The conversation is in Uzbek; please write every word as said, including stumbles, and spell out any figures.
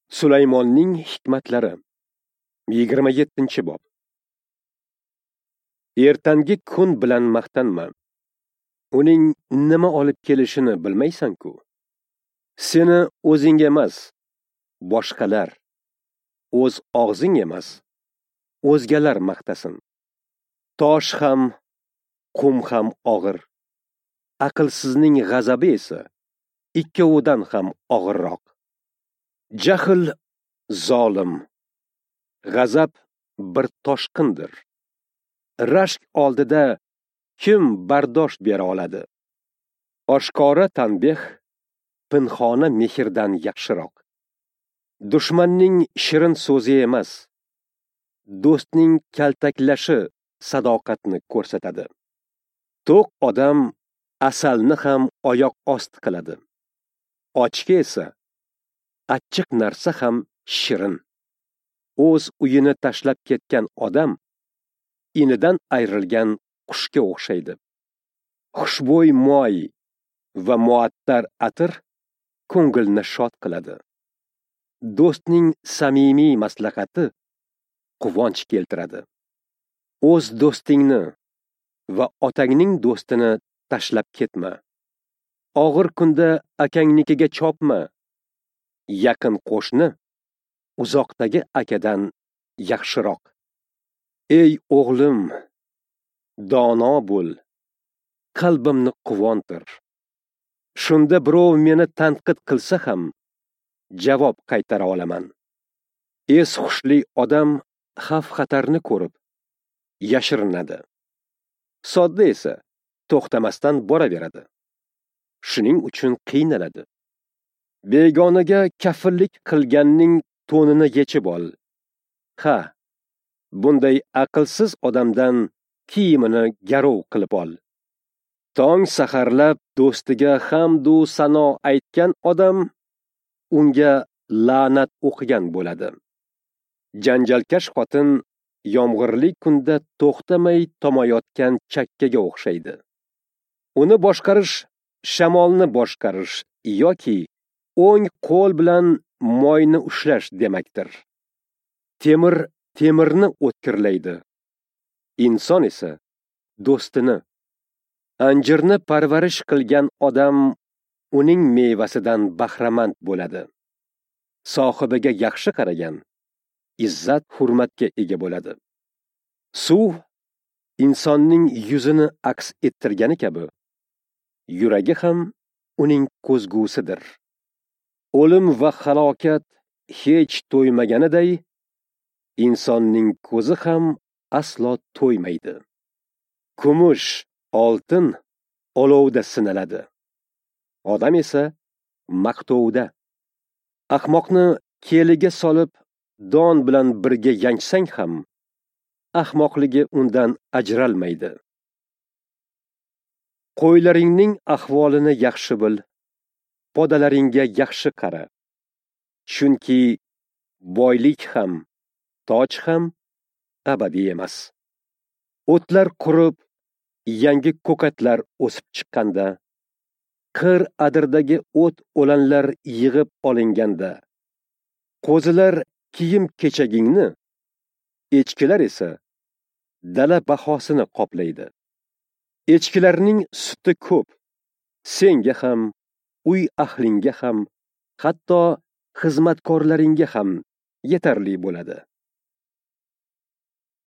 Sulaymonning hikmatlari. yigirma yettinchi bob. Ertangi kun bilan maqtanma. Uning nima olib kelishini bilmaysan-ku. Seni o'zing emas, boshqalar, o'z og'zing emas, o'zgalar maqtasin. Tosh ham, qum ham og'ir. Aqlsizning g'azabi esa ikkovidan ham og'irroq. Jahl zolim, g'azab bir toshqindir. Rashk oldida kim bardosh bera oladi? Oshkora tanbeh pinhona mehrdan yaxshiroq. Dushmanning shirin so'zi emas, do'stning kaltaklashi sadoqatni ko'rsatadi. To'q odam asalni ham oyoq osti qiladi. Ochga esa achchiq narsa ham shirin. O'z uyini tashlab ketgan odam inidan ayrilgan qushga o'xshaydi. Xushbo'y moy va muattar atir ko'ngilni shod qiladi. Do'stning samimiy maslahati quvonch keltiradi. O'z do'stingni va otangning do'stini tashlab ketma. Og'ir kunda akangnikiga chopma. Yaqin qo'shni uzoqdagi akadan yaxshiroq. Ey o'g'lim, dono bo'l, qalbimni quvontir. Shunda birov meni tanqid qilsa ham javob qaytara olaman. Es xushli odam xavf-xatarni ko'rib yashirinadi. Sodda esa to'xtamasdan boraveradi. Shuning uchun qiynaladi. Begonaga kafillik qilganning to'nini yechib ol. Ha, bunday aqlsiz odamdan kiyimini garov qilib ol. Tong saharlab do'stiga hamdu sano aytgan odam unga la'nat o'qigan bo'ladi. Janjalkash xotin yomg'irli kunda to'xtamay tomayotgan chakkaga o'xshaydi. Uni boshqarish shamolni boshqarish yoki o'ng qo'l bilan moyni ushlash demakdir. Temir temirni o'tkirlaydi. Inson esa do'stini. Anjirni parvarish qilgan odam uning mevasidan bahramand bo'ladi. Sohibiga yaxshi qaragan izzat hurmatga ega bo'ladi. Suv insonning yuzini aks ettirgani kabi yuragi ham uning ko'zgusidir. O'lim va halokat hech to'ymaganiday insonning ko'zi ham aslo to'ymaydi. Kumush, oltin olovda sinaladi. Odam esa maqtovda. Ahmoqni keliga solib don bilan birga yanchsang ham ahmoqligi undan ajralmaydi. Qo'ylaringning ahvolini yaxshi bil. Podalaringga yaxshi qara. Chunki boylik ham, toj ham abadiy emas. O'tlar qurib, yangi ko'katlar o'sib chiqqanda, qir adirdagi o't o'lanlar yig'ib olinganda, qo'zilar kiyim kechagingni, echkilar esa dala bahosini qoplaydi. Echkilarning suti ko'p, senga ham, uy ahlinga ham, hatto xizmatkorlaringga ham yetarli bo'ladi.